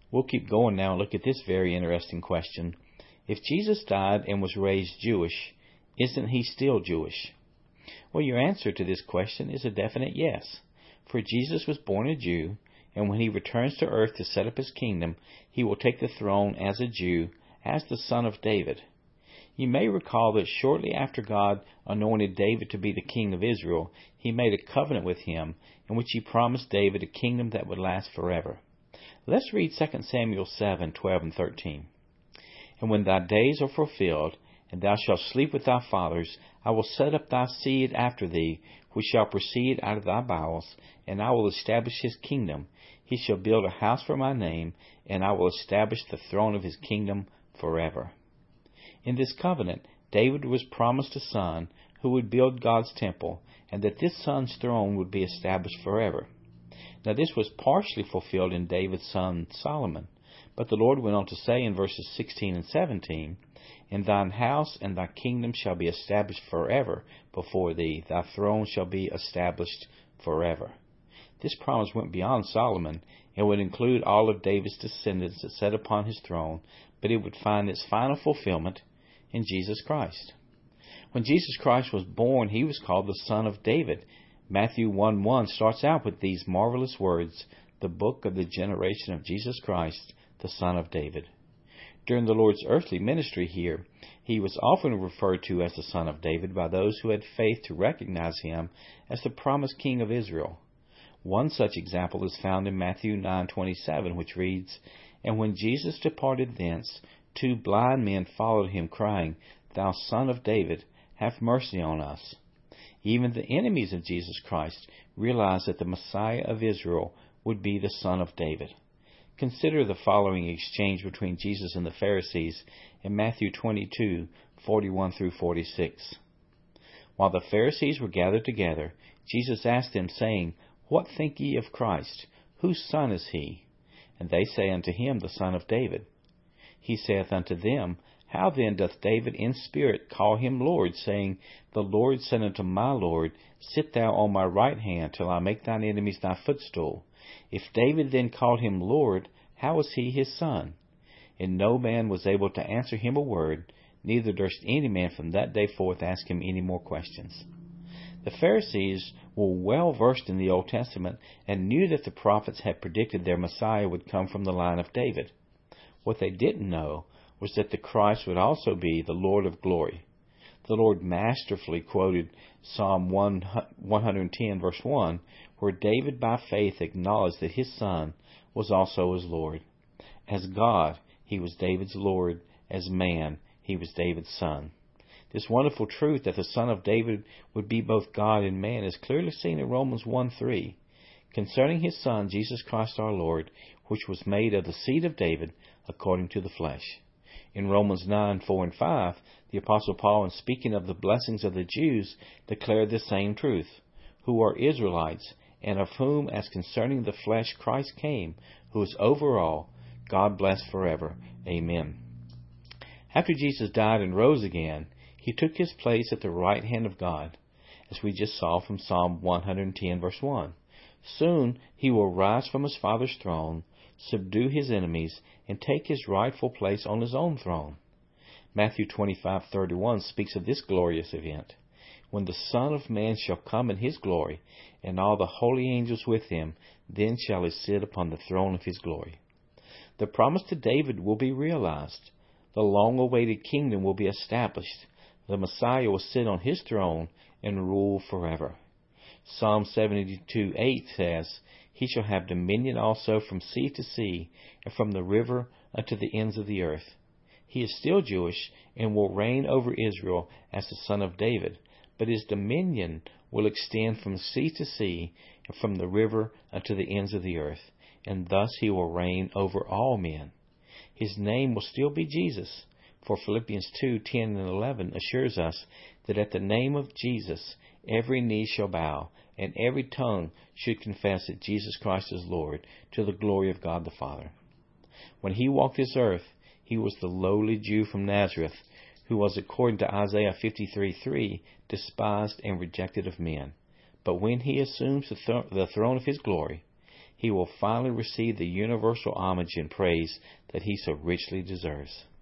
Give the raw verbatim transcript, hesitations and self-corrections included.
We'll keep going now and look at this very interesting question. If Jesus died and was raised Jewish, isn't he still Jewish? Well, your answer to this question is a definite yes. For Jesus was born a Jew, and when he returns to earth to set up his kingdom, he will take the throne as a Jew, as the son of David. You may recall that shortly after God anointed David to be the king of Israel, he made a covenant with him in which he promised David a kingdom that would last forever. Let's read Second Samuel seven, twelve and thirteen. And when thy days are fulfilled, and thou shalt sleep with thy fathers, I will set up thy seed after thee, which shall proceed out of thy bowels, and I will establish his kingdom. He shall build a house for my name, and I will establish the throne of his kingdom forever. In this covenant, David was promised a son who would build God's temple, and that this son's throne would be established forever. Now this was partially fulfilled in David's son Solomon, but the Lord went on to say in verses sixteen and seventeen, And thine house and thy kingdom shall be established forever before thee, thy throne shall be established forever. This promise went beyond Solomon, and would include all of David's descendants that sat upon his throne, but it would find its final fulfillment in Jesus Christ. When Jesus Christ was born, he was called the Son of David. Matthew one one starts out with these marvelous words, the book of the generation of Jesus Christ, the Son of David. During the Lord's earthly ministry here, he was often referred to as the Son of David by those who had faith to recognize him as the promised King of Israel. One such example is found in Matthew nine twenty-seven, which reads, And when Jesus departed thence, two blind men followed him, crying, Thou Son of David, have mercy on us. Even the enemies of Jesus Christ realized that the Messiah of Israel would be the Son of David. Consider the following exchange between Jesus and the Pharisees in Matthew twenty-two, forty-one through forty-six. While the Pharisees were gathered together, Jesus asked them, saying, What think ye of Christ? Whose son is he? And they say unto him, The Son of David. He saith unto them, How then doth David in spirit call him Lord, saying, The Lord said unto my Lord, Sit thou on my right hand, till I make thine enemies thy footstool. If David then called him Lord, how was he his son? And no man was able to answer him a word, neither durst any man from that day forth ask him any more questions. The Pharisees were well versed in the Old Testament and knew that the prophets had predicted their Messiah would come from the line of David. What they didn't know was that the Christ would also be the Lord of glory. The Lord masterfully quoted Psalm one ten, verse one, where David by faith acknowledged that his son was also his Lord. As God, he was David's Lord. As man, he was David's son. This wonderful truth that the Son of David would be both God and man is clearly seen in Romans one three. Concerning his Son, Jesus Christ our Lord, which was made of the seed of David according to the flesh. In Romans nine, four and five, the Apostle Paul, in speaking of the blessings of the Jews, declared the same truth, who are Israelites, and of whom, as concerning the flesh, Christ came, who is over all, God bless forever. Amen. After Jesus died and rose again, he took his place at the right hand of God, as we just saw from Psalm one ten, verse one. Soon he will rise from his Father's throne, subdue his enemies, and take his rightful place on his own throne. Matthew twenty-five thirty-one speaks of this glorious event. When the Son of Man shall come in his glory, and all the holy angels with him, then shall he sit upon the throne of his glory. The promise to David will be realized. The long-awaited kingdom will be established. The Messiah will sit on his throne and rule forever. Psalm seventy-two eight says, He shall have dominion also from sea to sea, and from the river unto the ends of the earth. He is still Jewish, and will reign over Israel as the Son of David, but his dominion will extend from sea to sea, and from the river unto the ends of the earth, and thus he will reign over all men. His name will still be Jesus, for Philippians two ten and eleven assures us that at the name of Jesus every knee shall bow, and every tongue should confess that Jesus Christ is Lord, to the glory of God the Father. When he walked this earth, he was the lowly Jew from Nazareth, who was, according to Isaiah fifty-three three, despised and rejected of men. But when he assumes the, th- the throne of his glory, he will finally receive the universal homage and praise that he so richly deserves.